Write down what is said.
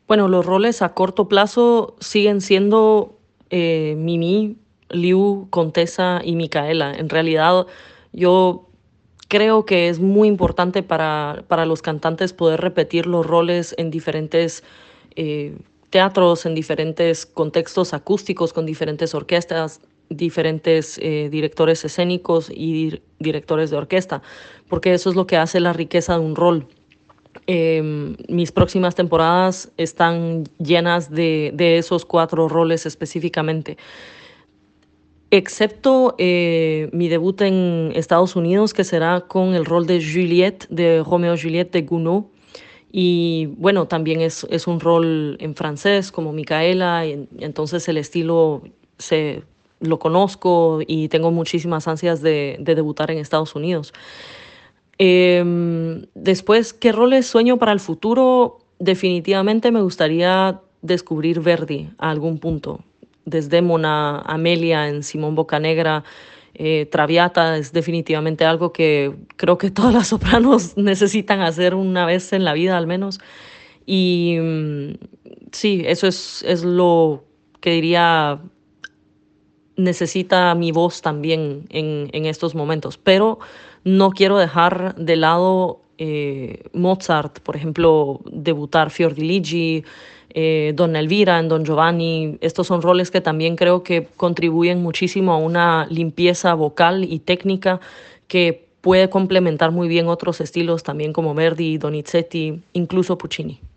Bueno, los roles a corto plazo siguen siendo Mimi, Liu, Contessa y Micaela. En realidad, yo creo que es muy importante para los cantantes poder repetir los roles en diferentes eh, teatros, en diferentes contextos acústicos, con diferentes orquestas, diferentes directores escénicos y directores de orquesta, porque eso es lo que hace la riqueza de un rol. Mis próximas temporadas están llenas de esos cuatro roles específicamente, excepto mi debut en Estados Unidos, que será con el rol de Juliette, de Romeo y Juliette de Gounod. Y bueno, también es un rol en francés como Micaela, y entonces el estilo se, lo conozco y tengo muchísimas ansias de debutar en Estados Unidos. Después, ¿qué roles sueño para el futuro? Definitivamente me gustaría descubrir Verdi a algún punto. Desdémona, Amelia en Simón Bocanegra, Traviata es definitivamente algo que creo que todas las sopranos necesitan hacer una vez en la vida al menos. Y sí, eso es lo que diría necesita mi voz también en estos momentos, pero no quiero dejar de lado Mozart, por ejemplo, debutar Fiordiligi, Donna Elvira en Don Giovanni. Estos son roles que también creo que contribuyen muchísimo a una limpieza vocal y técnica que puede complementar muy bien otros estilos también como Verdi, Donizetti, incluso Puccini.